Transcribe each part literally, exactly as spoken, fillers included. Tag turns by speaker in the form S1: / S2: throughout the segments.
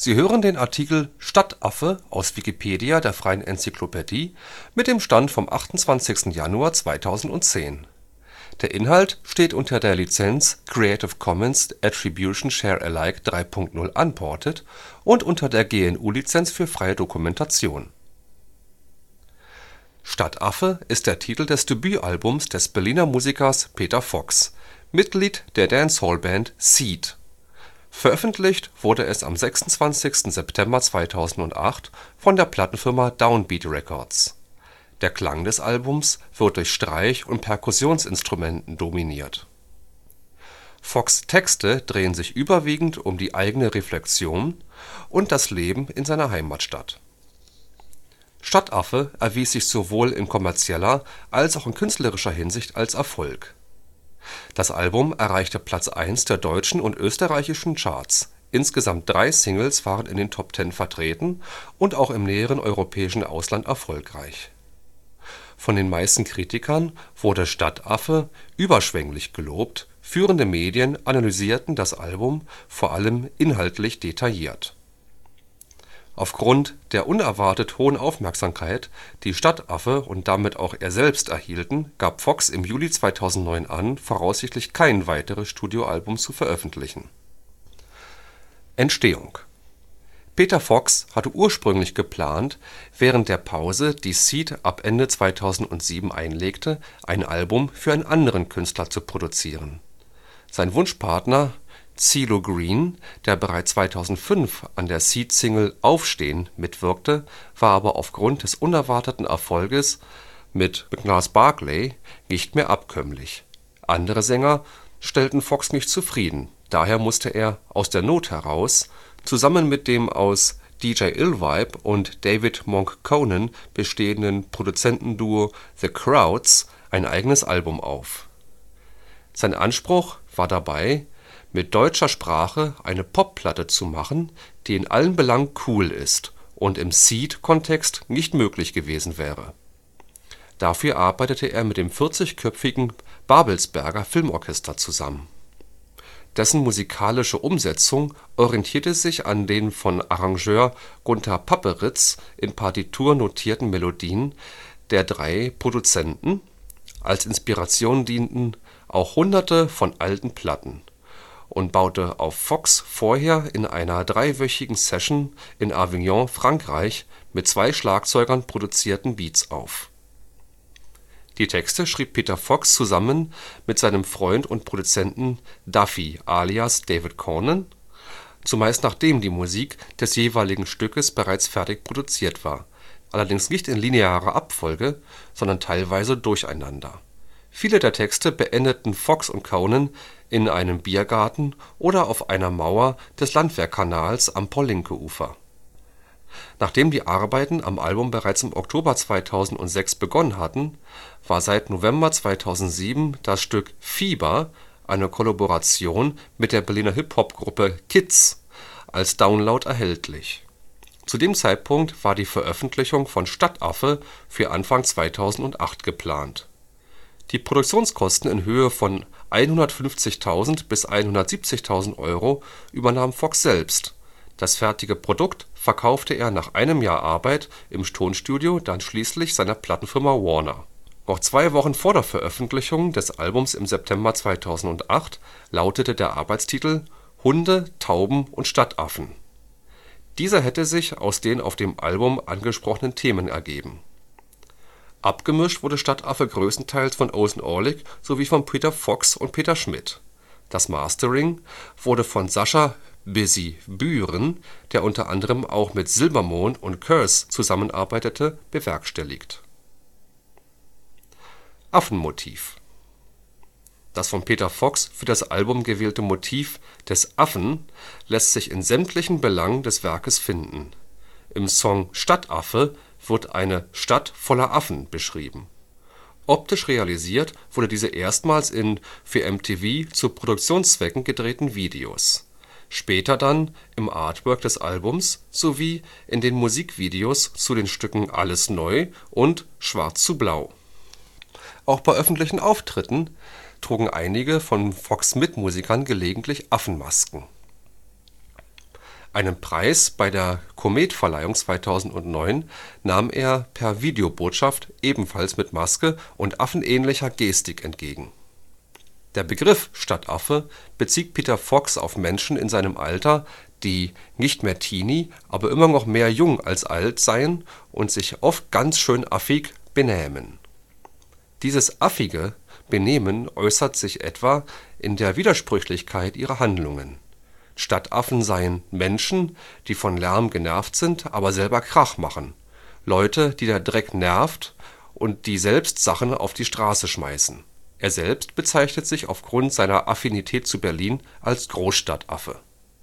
S1: Sie hören den Artikel Stadtaffe, aus Wikipedia, der freien Enzyklopädie. Mit dem Stand vom Der Inhalt steht unter der Lizenz Creative Commons Attribution Share Alike drei Punkt null Unported und unter der G N U Lizenz für freie Dokumentation. Stadtaffe ist der Titel des Debütalbums des Berliner Musikers Peter Fox, Mitglied der Dancehall-Band Seeed. Veröffentlicht wurde es am sechsundzwanzigsten September zweitausendacht von der Plattenfirma Downbeat Records. Der Klang des Albums wird durch Streich - und Perkussionsinstrumenten dominiert. Fox ' Texte drehen sich überwiegend um die eigene Reflexion und das Leben in seiner Heimatstadt. Stadtaffe erwies sich sowohl in kommerzieller als auch in künstlerischer Hinsicht als Erfolg. Das Album erreichte Platz eins der deutschen und österreichischen Charts, insgesamt drei Singles waren in den Top Ten vertreten und auch im näheren europäischen Ausland erfolgreich. Von den meisten Kritikern wurde Stadtaffe überschwänglich gelobt, führende Medien analysierten das Album vor allem inhaltlich detailliert. Aufgrund der unerwartet hohen Aufmerksamkeit, die Stadtaffe und damit auch er selbst erhielten, gab Fox im Juli zweitausendneun an, voraussichtlich kein weiteres Studioalbum zu veröffentlichen. Entstehung: Peter Fox hatte ursprünglich geplant, während der Pause, die Seeed ab Ende zweitausendsieben einlegte, ein Album für einen anderen Künstler zu produzieren. Sein Wunschpartner CeeLo Green, der bereits zweitausendfünf an der Seeed-Single Aufstehn mitwirkte, war aber aufgrund des unerwarteten Erfolges mit Gnarls Barkley nicht mehr abkömmlich. Andere Sänger stellten Fox nicht zufrieden, daher musste er „ aus der Not heraus “zusammen mit dem aus D J Illvibe und David „ Monk “Conen bestehenden Produzentenduo The Krauts ein eigenes Album auf. Sein Anspruch war dabei, mit deutscher Sprache eine Pop-Platte zu machen, die in allen Belangen cool ist und im Seeed-Kontext nicht möglich gewesen wäre. Dafür arbeitete er mit dem vierzigköpfigen Babelsberger Filmorchester zusammen. Dessen musikalische Umsetzung orientierte sich an den von Arrangeur Gunter Papperitz in Partitur notierten Melodien der drei Produzenten, als Inspiration dienten auch Hunderte von alten Platten, und baute auf Fox ' vorher in einer dreiwöchigen Session in Avignon, Frankreich, mit zwei Schlagzeugern produzierten Beats auf. Die Texte schrieb Peter Fox zusammen mit seinem Freund und Produzenten Daffy alias David Conen, zumeist nachdem die Musik des jeweiligen Stückes bereits fertig produziert war, allerdings nicht in linearer Abfolge, sondern teilweise durcheinander. Viele der Texte beendeten Fox und Conen in einem Biergarten oder auf einer Mauer des Landwehrkanals am Paul-Lincke-Ufer. Nachdem die Arbeiten am Album bereits im Oktober zweitausendsechs begonnen hatten, war seit November zweitausendsieben das Stück Fieber, eine Kollaboration mit der Berliner Hip-Hop-Gruppe K I Z, als Download erhältlich. Zu dem Zeitpunkt war die Veröffentlichung von Stadtaffe für Anfang zweitausendacht geplant. Die Produktionskosten in Höhe von hundertfünfzigtausend bis hundertsiebzigtausend Euro übernahm Fox selbst, das fertige Produkt verkaufte er nach einem Jahr Arbeit im Tonstudio dann schließlich seiner Plattenfirma Warner. Noch zwei Wochen vor der Veröffentlichung des Albums im September zweitausendacht lautete der Arbeitstitel „ Hunde, Tauben und Stadtaffen “. Dieser hätte sich aus den auf dem Album angesprochenen Themen ergeben. Abgemischt wurde Stadtaffe größtenteils von Olsen Olic sowie von Peter Fox und Peter Schmidt. Das Mastering wurde von Sascha „ Bizzy “Bühren, der unter anderem auch mit Silbermond und Curse zusammenarbeitete, bewerkstelligt. Affenmotiv: Das von Peter Fox für das Album gewählte Motiv des Affen lässt sich in sämtlichen Belangen des Werkes finden. Im Song Stadtaffe wird eine „ Stadt voller Affen “beschrieben. Optisch realisiert wurde diese erstmals in für M T V zu Promotionszwecken gedrehten Videos, später dann im Artwork des Albums sowie in den Musikvideos zu den Stücken Alles neu und Schwarz zu blau. Auch bei öffentlichen Auftritten trugen einige von Fox ' Mitmusikern gelegentlich Affenmasken. Einen Preis bei der Comet-Verleihung zweitausendneun nahm er per Videobotschaft ebenfalls mit Maske und affenähnlicher Gestik entgegen. Der Begriff Stadtaffe bezieht Peter Fox auf Menschen in seinem Alter, die „ nicht mehr Teenie, aber immer noch mehr jung als alt “seien und sich oft ganz schön affig „ benähmen “. Dieses affige Benehmen äußert sich etwa in der Widersprüchlichkeit ihrer Handlungen: Stadtaffen seien „ Menschen, die von Lärm genervt sind, aber selber Krach machen “, Leute, die der Dreck nervt und die selbst Sachen auf die Straße schmeißen. Er selbst bezeichnet sich aufgrund seiner Affinität zu Berlin als „ Großstadtaffe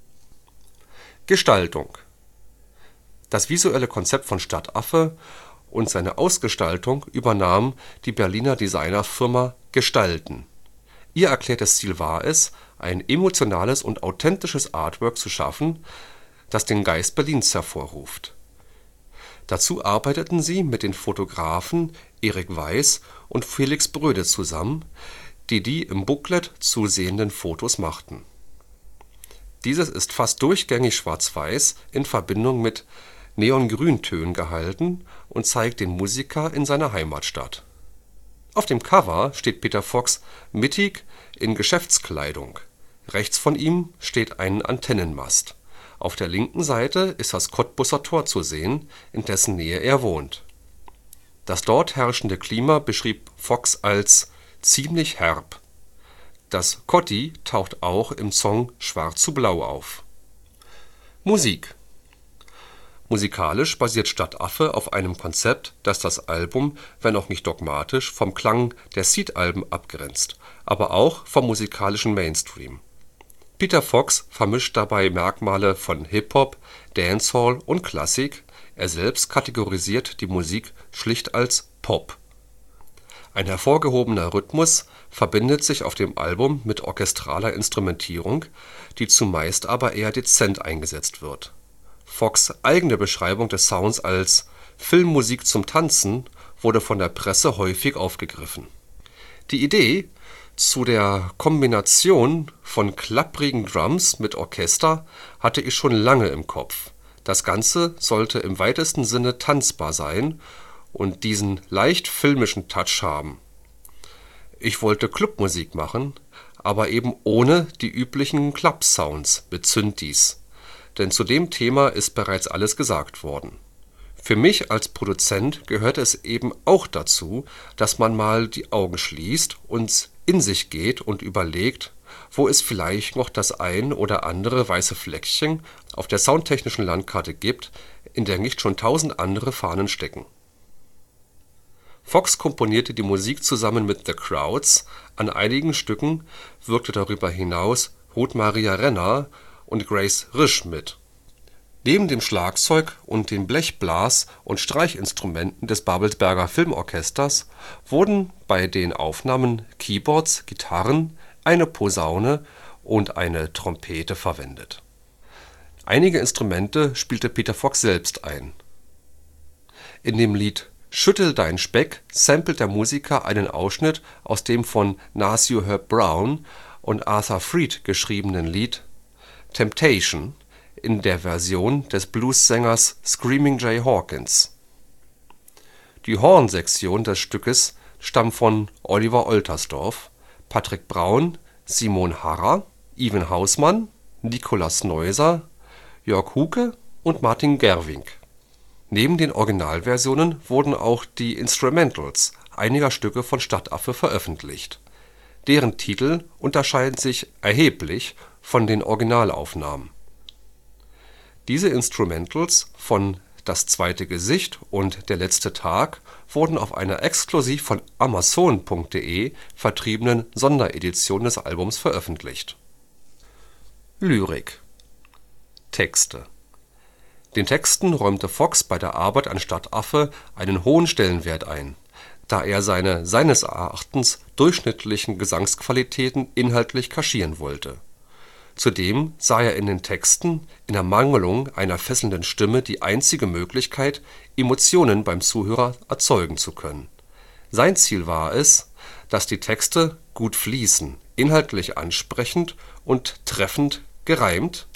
S1: “. Gestaltung: Das visuelle Konzept von Stadtaffe und seine Ausgestaltung übernahm die Berliner Designfirma „ Gestalten “. Ihr erklärtes Ziel war es, ein emotionales und authentisches Artwork zu schaffen, das den Geist Berlins hervorruft. Dazu arbeiteten sie mit den Fotografen Erik Weiss und Felix Broede zusammen, die die im Booklet zu sehenden Fotos machten. Dieses ist fast durchgängig schwarz-weiß in Verbindung mit Neongrüntönen gehalten und zeigt den Musiker in seiner Heimatstadt. Auf dem Cover steht Peter Fox mittig in Geschäftskleidung. Rechts von ihm steht ein Antennenmast. Auf der linken Seite ist das Kottbusser Tor zu sehen, in dessen Nähe er wohnt. Das dort herrschende Klima beschrieb Fox als „ ziemlich herb “. Das Kotti taucht auch im Song Schwarz zu blau auf. Musik: Musikalisch basiert Stadtaffe auf einem Konzept, das das Album, wenn auch nicht dogmatisch, vom Klang der Seeed-Alben abgrenzt, aber auch vom musikalischen Mainstream. Peter Fox vermischt dabei Merkmale von Hip-Hop, Dancehall und Klassik, er selbst kategorisiert die Musik schlicht als „ Pop “. Ein hervorgehobener Rhythmus verbindet sich auf dem Album mit orchestraler Instrumentierung, die zumeist aber eher dezent eingesetzt wird. Fox ' eigene Beschreibung des Sounds als „ Filmmusik zum Tanzen “wurde von der Presse häufig aufgegriffen. Die Idee zu der Kombination von klapprigen Drums mit Orchester hatte ich schon lange im Kopf. Das Ganze sollte im weitesten Sinne tanzbar sein und diesen leicht filmischen Touch haben. Ich wollte Clubmusik machen, aber eben ohne die üblichen Clubsounds mit Synthies, denn zu dem Thema ist bereits alles gesagt worden. Für mich als Produzent gehört es eben auch dazu, dass man mal die Augen schließt und in sich geht und überlegt, wo es vielleicht noch das ein oder andere weiße Fleckchen auf der soundtechnischen Landkarte gibt, in der nicht schon tausend andere Fahnen stecken. Fox komponierte die Musik zusammen mit The Krauts, an einigen Stücken wirkte darüber hinaus Ruth Maria Renner und Grace Risch mit. Neben dem Schlagzeug und den Blechblas - und Streichinstrumenten des Babelsberger Filmorchesters wurden bei den Aufnahmen Keyboards, Gitarren, eine Posaune und eine Trompete verwendet. Einige Instrumente spielte Peter Fox selbst ein. In dem Lied Schüttel dein Speck samplet der Musiker einen Ausschnitt aus dem von Nacio Herb Brown und Arthur Freed geschriebenen Lied Temptation in der Version des Bluessängers Screaming Jay Hawkins. Die Horn-Sektion des Stückes stammt von Oliver Oltersdorf, Patrick Braun, Simon Harrer, Iven Hausmann, Nikolaus Neuser, Jörg Huke und Martin Gerwig. Neben den Originalversionen wurden auch die Instrumentals einiger Stücke von Stadtaffe veröffentlicht. Deren Titel unterscheiden sich erheblich von den Originalaufnahmen. Diese Instrumentals von Das zweite Gesicht und Der letzte Tag wurden auf einer exklusiv von amazon punkt de vertriebenen Sonderedition des Albums veröffentlicht. Lyrik: Texte: Den Texten räumte Fox bei der Arbeit an Stadtaffe einen hohen Stellenwert ein, da er seine seines Erachtens durchschnittlichen Gesangsqualitäten inhaltlich kaschieren wollte. Zudem sah er in den Texten in Ermangelung einer fesselnden Stimme die einzige Möglichkeit, Emotionen beim Zuhörer erzeugen zu können. Sein Ziel war es, dass die Texte gut fließen, inhaltlich ansprechend und treffend gereimt,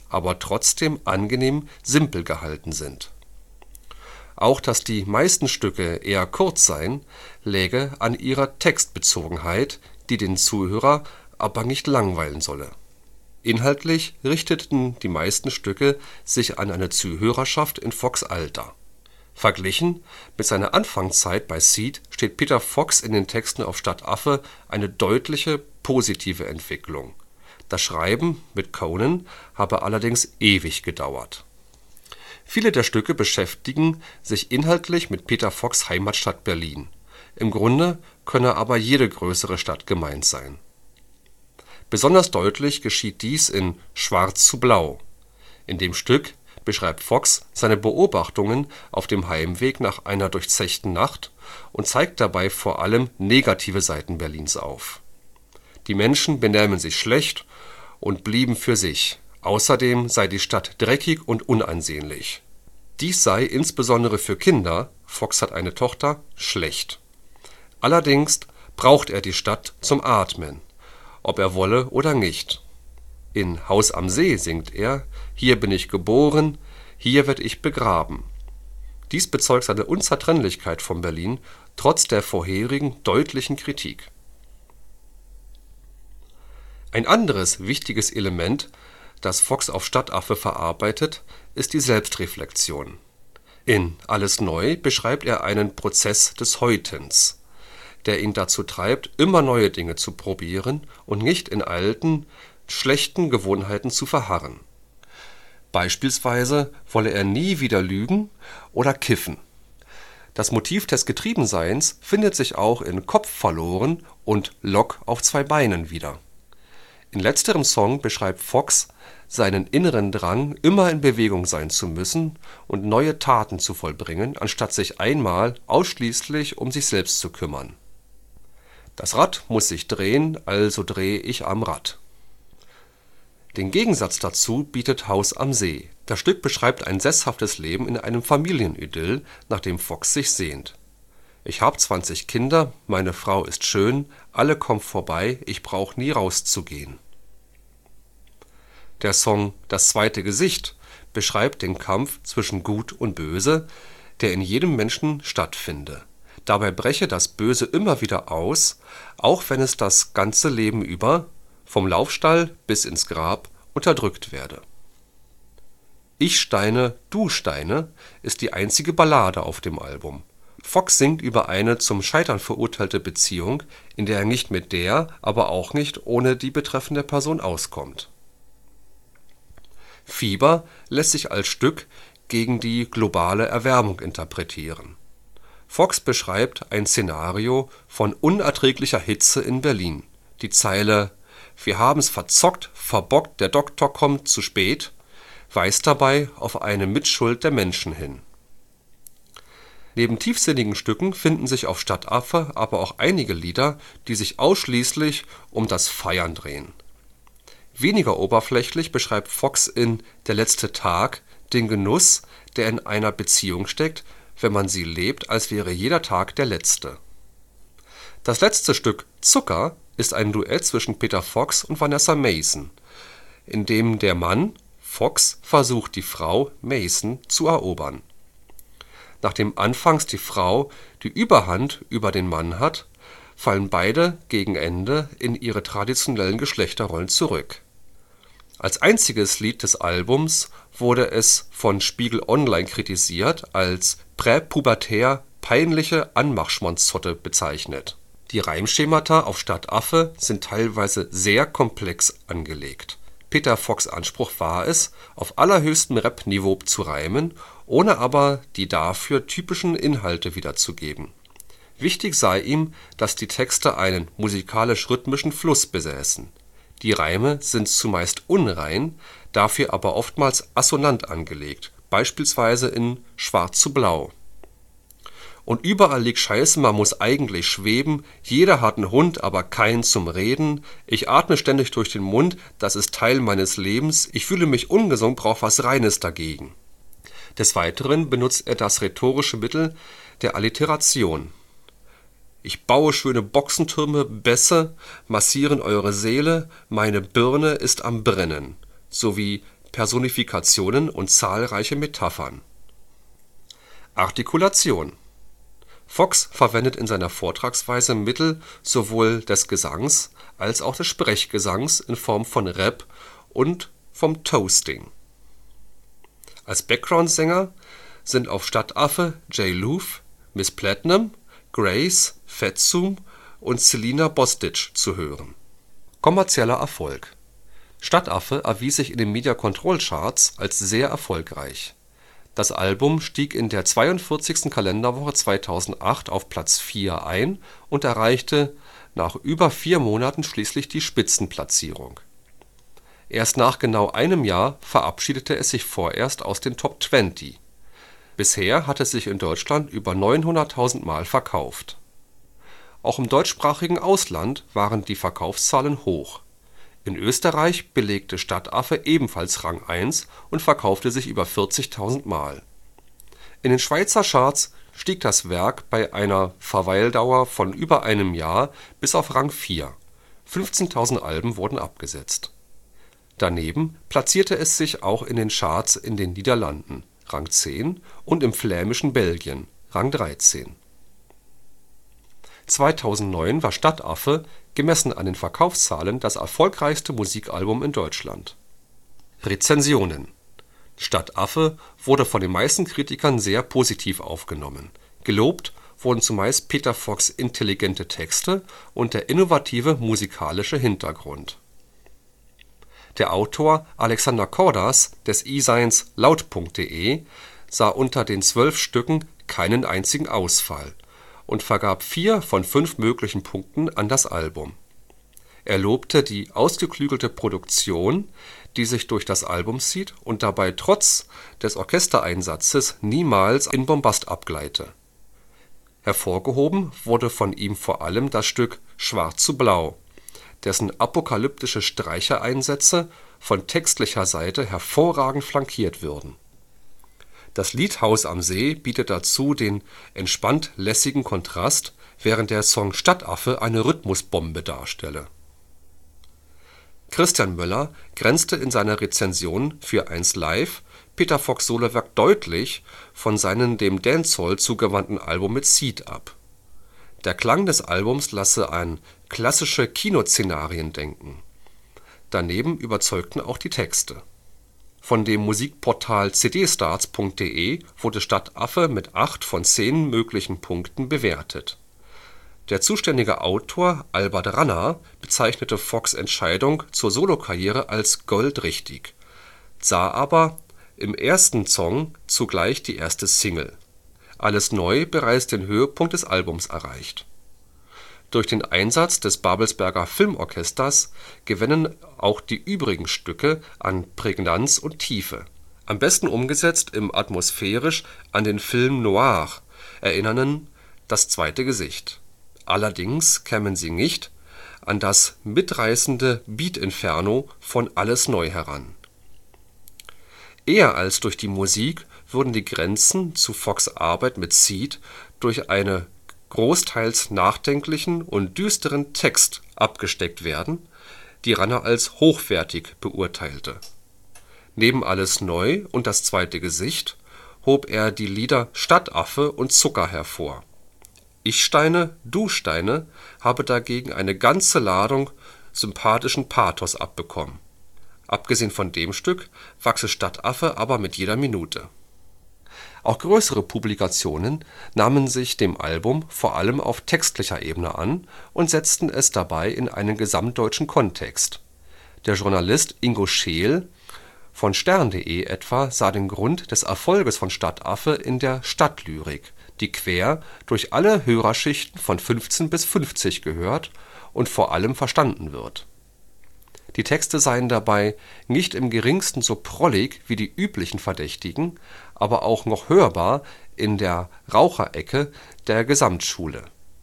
S1: aber trotzdem angenehm simpel gehalten sind. Auch dass die meisten Stücke eher kurz seien, läge an ihrer Textbezogenheit, die den Zuhörer aber nicht langweilen solle. Inhaltlich richteten die meisten Stücke sich an eine Zuhörerschaft in Fox ' Alter. Verglichen mit seiner Anfangszeit bei Seeed steht Peter Fox in den Texten auf Stadtaffe eine deutliche positive Entwicklung. Das Schreiben mit Conen habe allerdings ewig gedauert. Viele der Stücke beschäftigen sich inhaltlich mit Peter Fox ' Heimatstadt Berlin. Im Grunde könne aber jede größere Stadt gemeint sein. Besonders deutlich geschieht dies in Schwarz zu blau. In dem Stück beschreibt Fox seine Beobachtungen auf dem Heimweg nach einer durchzechten Nacht und zeigt dabei vor allem negative Seiten Berlins auf. Die Menschen benähmen sich schlecht und blieben für sich, außerdem sei die Stadt dreckig und unansehnlich. Dies sei insbesondere für Kinder – Fox hat eine Tochter – schlecht. Allerdings braucht er die Stadt zum Atmen, ob er wolle oder nicht. In Haus am See singt er: „ Hier bin ich geboren, hier werd ich begraben. “Dies bezeugt seine Unzertrennlichkeit von Berlin trotz der vorherigen deutlichen Kritik. Ein anderes wichtiges Element, das Fox auf Stadtaffe verarbeitet, ist die Selbstreflexion. In Alles neu beschreibt er einen Prozess des Häutens, der ihn dazu treibt, immer neue Dinge zu probieren und nicht in alten, schlechten Gewohnheiten zu verharren. Beispielsweise wolle er nie wieder lügen oder kiffen. Das Motiv des Getriebenseins findet sich auch in Kopf verloren und Lok auf zwei Beinen wieder. In letzterem Song beschreibt Fox seinen inneren Drang, immer in Bewegung sein zu müssen und neue Taten zu vollbringen, anstatt sich einmal ausschließlich um sich selbst zu kümmern. Das Rad muss sich drehen, also drehe ich am Rad. Den Gegensatz dazu bietet Haus am See. Das Stück beschreibt ein sesshaftes Leben in einem Familienidyll, nach dem Fox sich sehnt. „ Ich hab zwanzig Kinder, meine Frau ist schön, alle kommen vorbei, ich brauch nie rauszugehen. “Der Song Das zweite Gesicht beschreibt den Kampf zwischen Gut und Böse, der in jedem Menschen stattfinde. Dabei breche das Böse immer wieder aus, auch wenn es das ganze Leben über, vom Laufstall bis ins Grab, unterdrückt werde. Ich Steine, du Steine ist die einzige Ballade auf dem Album. Fox singt über eine zum Scheitern verurteilte Beziehung, in der er nicht mit der, aber auch nicht ohne die betreffende Person auskommt. Fieber lässt sich als Stück gegen die globale Erwärmung interpretieren. Fox beschreibt ein Szenario von unerträglicher Hitze in Berlin. Die Zeile „ Wir haben's verzockt, verbockt, der Doktor kommt zu spät “weist dabei auf eine Mitschuld der Menschen hin. Neben tiefsinnigen Stücken finden sich auf Stadtaffe aber auch einige Lieder, die sich ausschließlich um das Feiern drehen. Weniger oberflächlich beschreibt Fox in Der letzte Tag den Genuss, der in einer Beziehung steckt, wenn man sie lebt, als wäre jeder Tag der letzte. Das letzte Stück Zucker ist ein Duett zwischen Peter Fox und Vanessa Mason, in dem der Mann Fox versucht, die Frau Mason zu erobern. Nachdem anfangs die Frau die Überhand über den Mann hat, fallen beide gegen Ende in ihre traditionellen Geschlechterrollen zurück. Als einziges Lied des Albums wurde es von Spiegel Online kritisiert als präpubertär peinliche Anmach-Schmonzette bezeichnet. Die Reimschemata auf Stadtaffe sind teilweise sehr komplex angelegt. Peter Fox ' Anspruch war es, auf allerhöchstem Rap-Niveau zu reimen, ohne aber die dafür typischen Inhalte wiederzugeben. Wichtig sei ihm, dass die Texte einen musikalisch-rhythmischen Fluss besäßen. Die Reime sind zumeist unrein, dafür aber oftmals assonant angelegt, beispielsweise in Schwarz zu blau. Und überall liegt Scheiße, man muss eigentlich schweben, jeder hat 'n Hund, aber keinen zum Reden. Ich atme ständig durch den Mund, das ist Teil meines Lebens. Ich fühle mich ungesund, brauch was Reines dagegen. Des Weiteren benutzt er das rhetorische Mittel der Alliteration. Ich baue schöne Boxentürme, Bässe massieren eure Seele, meine Birne ist am Brennen, sowie Personifikationen und zahlreiche Metaphern. Artikulation: Fox verwendet in seiner Vortragsweise Mittel sowohl des Gesangs als auch des Sprechgesangs in Form von Rap und vom Toasting. Als Backgroundsänger sind auf Stadtaffe J-Luv, Miss Platnum, Grace, Fetsum und Celina Bostic zu hören. Kommerzieller Erfolg: Stadtaffe erwies sich in den Media-Control-Charts als sehr erfolgreich. Das Album stieg in der zweiundvierzigsten Kalenderwoche zweitausendacht auf Platz vier ein und erreichte nach über vier Monaten schließlich die Spitzenplatzierung. Erst nach genau einem Jahr verabschiedete es sich vorerst aus den Top zwanzig. Bisher hat es sich in Deutschland über neunhunderttausend Mal verkauft. Auch im deutschsprachigen Ausland waren die Verkaufszahlen hoch. In Österreich belegte Stadtaffe ebenfalls Rang eins und verkaufte sich über vierzigtausend Mal. In den Schweizer Charts stieg das Werk bei einer Verweildauer von über einem Jahr bis auf Rang vier, fünfzehntausend Alben wurden abgesetzt. Daneben platzierte es sich auch in den Charts in den Niederlanden (Rang zehn) und im flämischen Belgien (Rang dreizehn). zweitausendneun war Stadtaffe, gemessen an den Verkaufszahlen, das erfolgreichste Musikalbum in Deutschland. Rezensionen: Stadtaffe wurde von den meisten Kritikern sehr positiv aufgenommen. Gelobt wurden zumeist Peter Fox ' intelligente Texte und der innovative musikalische Hintergrund. Der Autor Alexander Cordas des E-Zines laut punkt de sah unter den zwölf Stücken keinen einzigen Ausfall und vergab vier von fünf möglichen Punkten an das Album. Er lobte die ausgeklügelte Produktion, die sich durch das Album zieht und dabei trotz des Orchestereinsatzes niemals in Bombast abgleite. Hervorgehoben wurde von ihm vor allem das Stück Schwarz zu blau, dessen apokalyptische Streichereinsätze von textlicher Seite hervorragend flankiert würden. Das Lied Haus am See bietet dazu den entspannt lässigen Kontrast, während der Song Stadtaffe eine Rhythmusbombe darstelle. Christian Möller grenzte in seiner Rezension für eins Live Peter Fox ' Solowerk deutlich von seinem dem Dancehall zugewandten Album mit Seeed ab. Der Klang des Albums lasse an klassische Kino-Szenarien denken. Daneben überzeugten auch die Texte. Von dem Musikportal c d starts punkt de wurde Stadtaffe mit acht von zehn möglichen Punkten bewertet. Der zuständige Autor Albert Ranner bezeichnete Fox ' Entscheidung zur Solokarriere als goldrichtig, sah aber im ersten Song zugleich die erste Single. Alles neu bereits den Höhepunkt des Albums erreicht. Durch den Einsatz des Babelsberger Filmorchesters gewinnen auch die übrigen Stücke an Prägnanz und Tiefe. Am besten umgesetzt im atmosphärisch an den Film noir erinnernden Das zweite Gesicht. Allerdings kämen sie nicht an das mitreißende Beat-Inferno von Alles neu heran. Eher als durch die Musik würden die Grenzen zu Fox ' Arbeit mit Seeed durch einen großteils nachdenklichen und düsteren Text abgesteckt werden, die Ranner als hochwertig beurteilte. Neben Alles neu und Das zweite Gesicht hob er die Lieder Stadtaffe und Zucker hervor. Ich Steine, du Steine habe dagegen eine ganze Ladung sympathischen Pathos abbekommen. Abgesehen von dem Stück wachse Stadtaffe aber mit jeder Minute. Auch größere Publikationen nahmen sich dem Album vor allem auf textlicher Ebene an und setzten es dabei in einen gesamtdeutschen Kontext. Der Journalist Ingo Scheel von stern punkt de etwa sah den Grund des Erfolges von Stadtaffe in der Stadtlyrik, die quer durch alle Hörerschichten von fünfzehn bis fünfzig gehört und vor allem verstanden wird. Die Texte seien dabei nicht im geringsten so prollig wie die üblichen Verdächtigen, aber auch noch hörbar in der Raucherecke der Gesamtschule.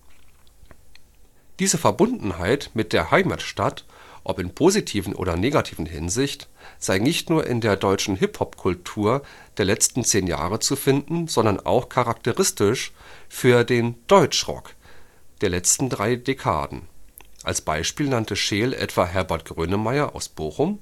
S1: Diese Verbundenheit mit der Heimatstadt, ob in positiven oder negativen Hinsicht, sei nicht nur in der deutschen Hip-Hop-Kultur der letzten zehn Jahre zu finden, sondern auch charakteristisch für den Deutschrock der letzten drei Dekaden. Als Beispiel nannte Scheel etwa Herbert Grönemeyer aus Bochum,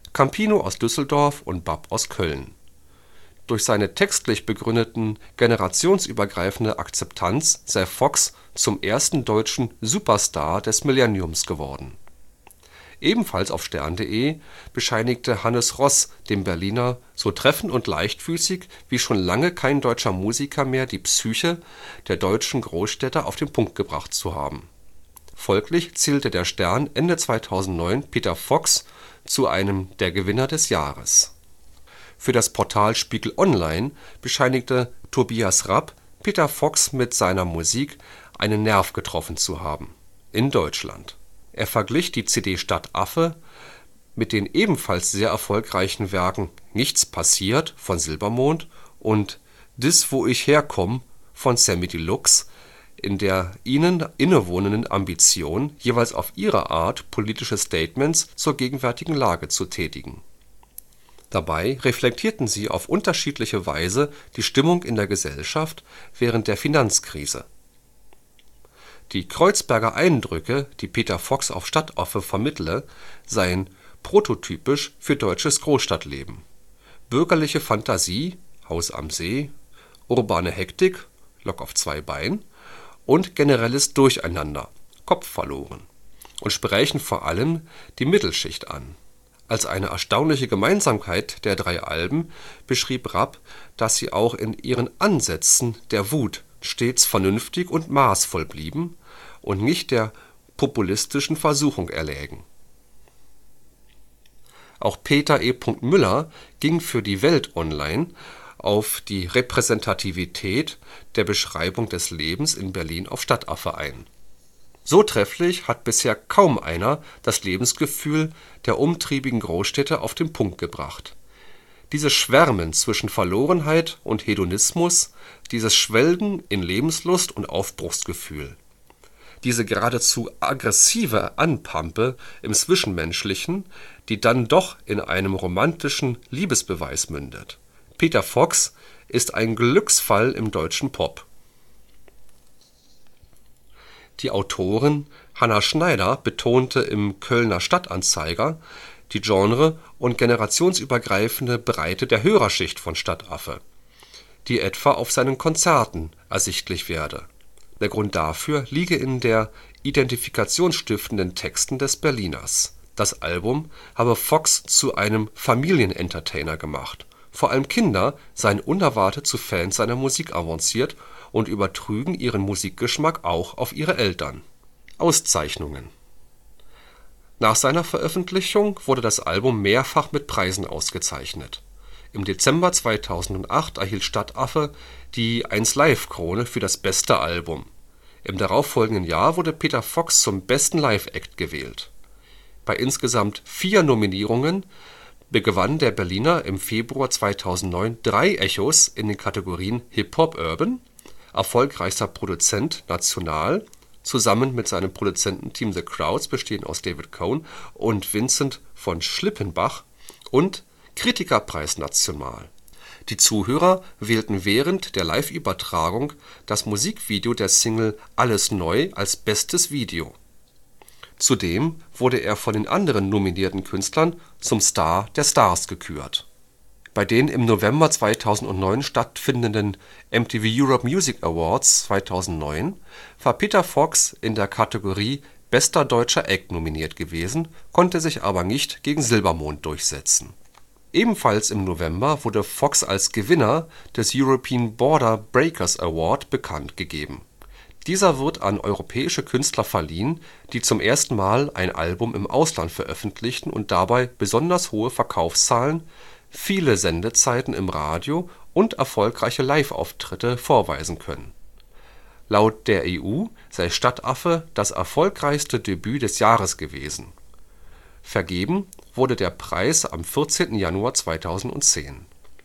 S1: Campino aus Düsseldorf und Bab aus Köln. Durch seine textlich begründeten generationsübergreifende Akzeptanz sei Fox zum ersten deutschen „ Superstar “des Millenniums geworden. Ebenfalls auf stern.de bescheinigte Hannes Roß dem Berliner „ so treffend und leichtfüßig wie schon lange kein deutscher Musiker mehr die Psyche der deutschen Großstädter auf den Punkt gebracht zu haben “. Folglich zählte der Stern Ende zweitausendneun Peter Fox zu einem der Gewinner des Jahres. Für das Portal Spiegel Online bescheinigte Tobias Rapp Peter Fox mit seiner Musik „ einen Nerv getroffen zu haben “in Deutschland. Er verglich die C D Stadtaffe mit den ebenfalls sehr erfolgreichen Werken Nichts passiert von Silbermond und Dis wo ich herkomm von Samy Deluxe in der ihnen innewohnenden Ambition, jeweils auf ihre Art politische Statements zur gegenwärtigen Lage zu tätigen. Dabei reflektierten sie auf unterschiedliche Weise die Stimmung in der Gesellschaft während der Finanzkrise. Die Kreuzberger Eindrücke, die Peter Fox auf Stadtaffe vermittle, seien „ prototypisch für deutsches Großstadtleben: bürgerliche Fantasie (Haus am See), urbane Hektik (Lok auf zwei Beinen) und generelles Durcheinander (Kopf verloren) und sprächen vor allem die Mittelschicht an. Als eine erstaunliche Gemeinsamkeit der drei Alben beschrieb Rapp, dass sie auch in ihren Ansätzen der Wut stets vernünftig und maßvoll blieben und nicht der populistischen Versuchung erlägen. Auch Peter E. Müller ging für die Welt Online auf die Repräsentativität der Beschreibung des Lebens in Berlin auf Stadtaffe ein. So trefflich hat bisher kaum einer das Lebensgefühl der umtriebigen Großstädter auf den Punkt gebracht. Dieses Schwärmen zwischen Verlorenheit und Hedonismus, dieses Schwelgen in Lebenslust und Aufbruchsgefühl, diese geradezu aggressive Anpampe im Zwischenmenschlichen, die dann doch in einem romantischen Liebesbeweis mündet. Peter Fox ist ein Glücksfall im deutschen Pop. Die Autorin Hannah Schneider betonte im Kölner Stadt-Anzeiger die genre - und generationsübergreifende Breite der Hörerschicht von Stadtaffe, die etwa auf seinen Konzerten ersichtlich werde. Der Grund dafür liege in der identifikationsstiftenden Texten des Berliners. Das Album habe Fox zu einem Familien-Entertainer gemacht. Vor allem Kinder seien unerwartet zu Fans seiner Musik avanciert und übertrügen ihren Musikgeschmack auch auf ihre Eltern. Auszeichnungen. Nach seiner Veröffentlichung wurde das Album mehrfach mit Preisen ausgezeichnet. Im Dezember zweitausendacht erhielt Stadtaffe die eins Live Krone für das beste Album. Im darauffolgenden Jahr wurde Peter Fox zum besten Live-Act gewählt. Bei insgesamt vier Nominierungen gewann der Berliner im Februar zweitausendneun drei Echos in den Kategorien Hip-Hop/Urban, erfolgreichster Produzent national zusammen mit seinem Produzententeam The Krauts, bestehend aus David Cohn und Vincent von Schlippenbach, und Kritikerpreis national. Die Zuhörer wählten während der Live-Übertragung das Musikvideo der Single Alles neu als bestes Video. Zudem wurde er von den anderen nominierten Künstlern zum Star der Stars gekürt. Bei den im November zweitausendneun stattfindenden M T V Europe Music Awards zweitausendneun war Peter Fox in der Kategorie Bester deutscher Act nominiert gewesen, konnte sich aber nicht gegen Silbermond durchsetzen. Ebenfalls im November wurde Fox als Gewinner des European Border Breakers Award bekannt gegeben. Dieser wird an europäische Künstler verliehen, die zum ersten Mal ein Album im Ausland veröffentlichen und dabei besonders hohe Verkaufszahlen, viele Sendezeiten im Radio und erfolgreiche Live-Auftritte vorweisen können. Laut der E U sei Stadtaffe das erfolgreichste Debüt des Jahres gewesen. Vergeben wurde der Preis am vierzehnten Januar zweitausendzehn.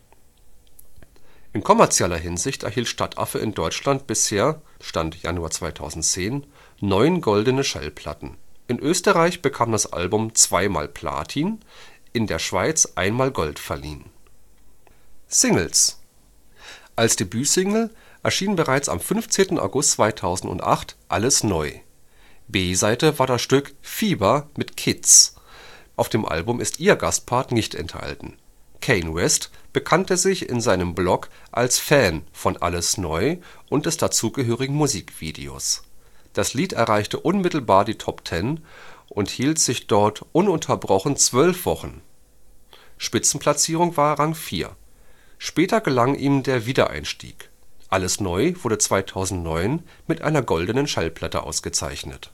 S1: In kommerzieller Hinsicht erhielt Stadtaffe in Deutschland bisher (Stand Januar zweitausendzehn) neun Goldene Schallplatten. In Österreich bekam das Album zweimal Platin, in der Schweiz einmal Gold verliehen. Singles. Als Debütsingle erschien bereits am fünfzehnten August zweitausendacht Alles neu. B-Seite war das Stück Fieber mit K I Z. Auf dem Album ist ihr Gastpart nicht enthalten. Kanye West bekannte sich in seinem Blog als Fan von Alles neu und des dazugehörigen Musikvideos. Das Lied erreichte unmittelbar die Top Ten und hielt sich dort ununterbrochen zwölf Wochen. Spitzenplatzierung war Rang vier. Später gelang ihm der Wiedereinstieg. Alles neu wurde zweitausendneun mit einer Goldenen Schallplatte ausgezeichnet.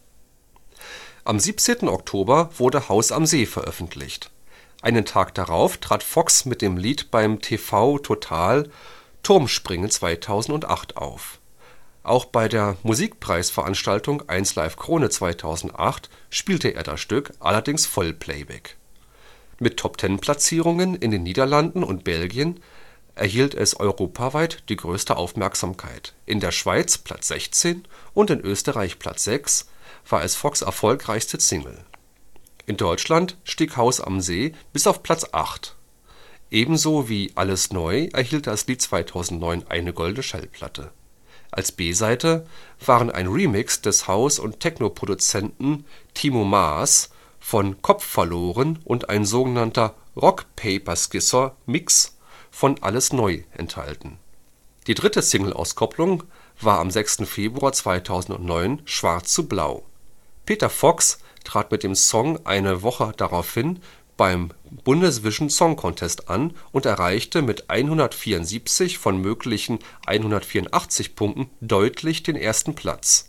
S1: Am siebzehnten Oktober wurde Haus am See veröffentlicht. Einen Tag darauf trat Fox mit dem Lied beim T V Total Turmspringen zweitausendacht auf. Auch bei der Musikpreisveranstaltung eins Live Krone zweitausendacht spielte er das Stück, allerdings Vollplayback. Mit Top-Ten-Platzierungen in den Niederlanden und Belgien erhielt es europaweit die größte Aufmerksamkeit. In der Schweiz Platz sechzehn und in Österreich Platz sechs war es Fox ' erfolgreichste Single. In Deutschland stieg Haus am See bis auf Platz acht. Ebenso wie Alles neu erhielt das Lied zweitausendneun eine Goldene Schallplatte. Als B-Seite waren ein Remix des House - und Techno-Produzenten Timo Maas von Kopf verloren und ein sogenannter Rock-Paper-Scissor-Mix von Alles neu enthalten. Die dritte Single-Auskopplung war am sechsten Februar zweitausendneun Schwarz zu blau. Peter Fox trat mit dem Song eine Woche daraufhin beim Bundesvision Song Contest an und erreichte mit hundertvierundsiebzig von möglichen hundertvierundachtzig Punkten deutlich den ersten Platz.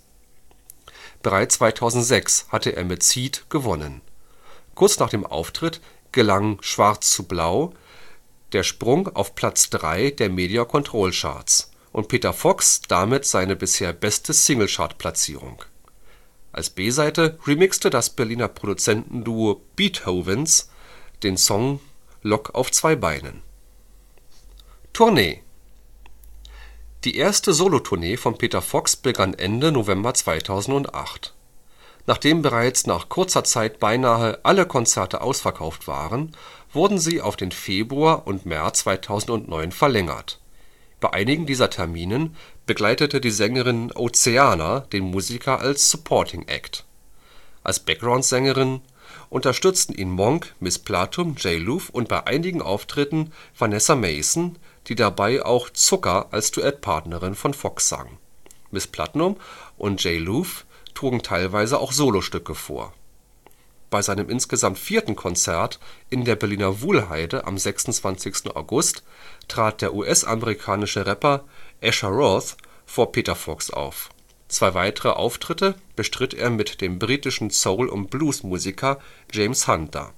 S1: Bereits zweitausendsechs hatte er mit Seeed gewonnen. Kurz nach dem Auftritt gelang Schwarz zu blau der Sprung auf Platz drei der Media Control Charts und Peter Fox damit seine bisher beste Single-Chart-Platzierung. Als B-Seite remixte das Berliner Produzentenduo Beathovens den Song Lok auf zwei Beinen. Tournee Die erste Solotournee von Peter Fox begann Ende November zweitausendacht. Nachdem bereits nach kurzer Zeit beinahe alle Konzerte ausverkauft waren, wurden sie auf den Februar und März zweitausendneun verlängert. Bei einigen dieser Terminen begleitete die Sängerin Oceana den Musiker als Supporting Act. Als Background-Sängerin unterstützten ihn Monk, Miss Platnum, J-Luv und bei einigen Auftritten Vanessa Mason, die dabei auch Zucker als Duettpartnerin von Fox sang. Miss Platnum und J-Luv trugen teilweise auch Solostücke vor. Bei seinem insgesamt vierten Konzert in der Berliner Wuhlheide am sechsundzwanzigsten August trat der U S-amerikanische Rapper Asher Roth vor Peter Fox auf. Zwei weitere Auftritte bestritt er mit dem britischen Soul - und Bluesmusiker James Hunter.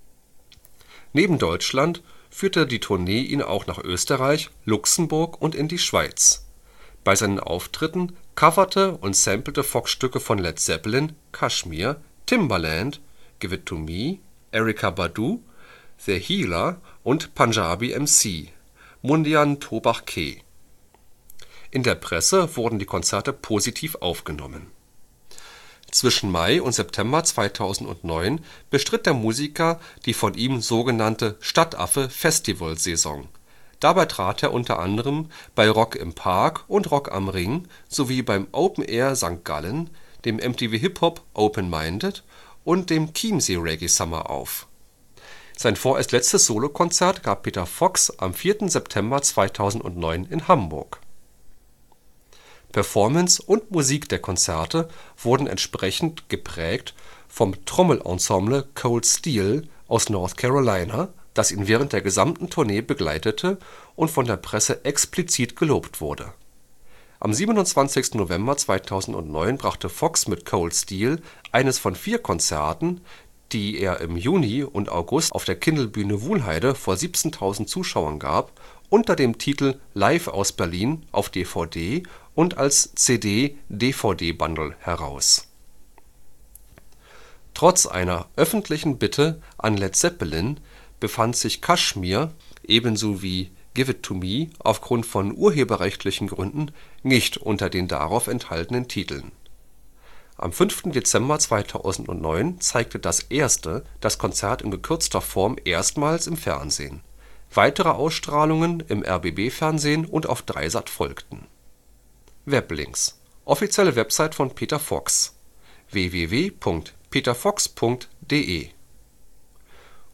S1: Neben Deutschland führte die Tournee ihn auch nach Österreich, Luxemburg und in die Schweiz. Bei seinen Auftritten coverte und samplete Fox Stücke von Led Zeppelin, Kashmir, Timbaland, Give It To Me, Erykah Badu, The Healer und Punjabi M C Mundian to Barke. In der Presse wurden die Konzerte positiv aufgenommen. Zwischen Mai und September zweitausendneun bestritt der Musiker die von ihm so genannte „ Stadtaffe-Festivalsaison “. Dabei trat er unter anderem bei Rock im Park und Rock am Ring sowie beim Open Air Sankt Gallen, dem M T V Hip-Hop Open Minded und dem Chiemsee Reggae Summer auf. Sein vorerst letztes Solokonzert gab Peter Fox am vierten September zweitausendneun in Hamburg. Performance und Musik der Konzerte wurden entsprechend geprägt vom Trommelensemble Cold Steel aus North Carolina, das ihn während der gesamten Tournee begleitete und von der Presse explizit gelobt wurde. Am siebenundzwanzigsten November zweitausendneun brachte Fox mit Cold Steel eines von vier Konzerten, die er im Juni und August auf der Kindl-Bühne Wuhlheide vor siebzehntausend Zuschauern gab, unter dem Titel Live aus Berlin auf D V D und als C D-D V D-Bundle heraus. Trotz einer öffentlichen Bitte an Led Zeppelin befand sich Kashmir ebenso wie Give It To Me aufgrund von urheberrechtlichen Gründen nicht unter den darauf enthaltenen Titeln. Am fünften Dezember zweitausendneun zeigte Das Erste das Konzert in gekürzter Form erstmals im Fernsehen. Weitere Ausstrahlungen im R B B-Fernsehen und auf Dreisat folgten. Weblinks: Offizielle Website von Peter Fox: w w w punkt peter fox punkt d e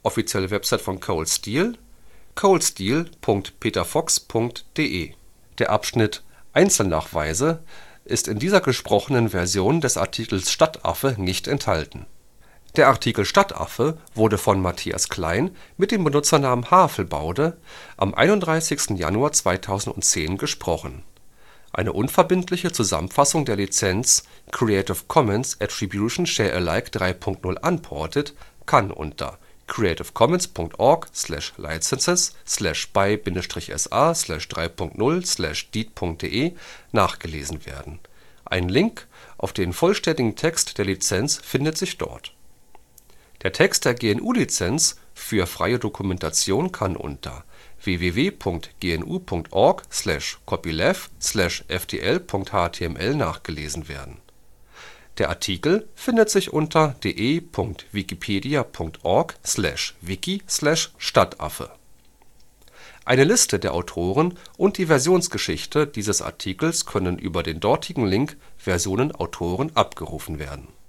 S1: offizielle Website von Cold Steel cold steel punkt peter fox punkt de. Der Abschnitt Einzelnachweise ist in dieser gesprochenen Version des Artikels Stadtaffe nicht enthalten. Der Artikel Stadtaffe wurde von Matthias Klein mit dem Benutzernamen Havelbaude am einunddreißigsten Januar zweitausendzehn gesprochen. Eine unverbindliche Zusammenfassung der Lizenz Creative Commons Attribution Share Alike drei Punkt null Unported kann unter creative commons punkt org slash licenses slash by sa slash drei Punkt null slash deed punkt de nachgelesen werden. Ein Link auf den vollständigen Text der Lizenz findet sich dort. Der Text der G N U-Lizenz für freie Dokumentation kann unter w w w punkt g n u punkt org slash copyleft slash f t l punkt h t m l nachgelesen werden. Der Artikel findet sich unter de punkt wikipedia punkt org slash wiki slash Stadtaffe. Eine Liste der Autoren und die Versionsgeschichte dieses Artikels können über den dortigen Link Versionen Autoren abgerufen werden